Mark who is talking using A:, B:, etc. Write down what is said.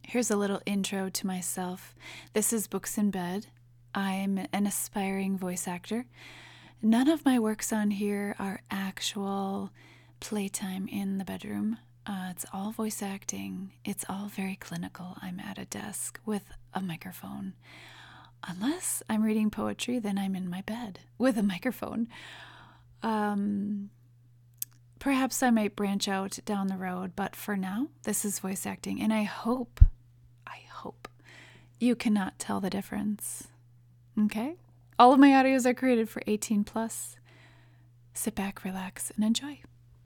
A: Here's a little intro to myself. This is Books in Bed. I'm an aspiring voice actor. None of my works on here are actual playtime in the bedroom. It's all voice acting. It's all very clinical. I'm at a desk with a microphone. Unless I'm reading poetry, then I'm in my bed with a microphone. Perhaps I might branch out down the road, but for now, this is voice acting, and I hope you cannot tell the difference. Okay? All of my audios are created for 18 plus. Sit back, relax, and enjoy.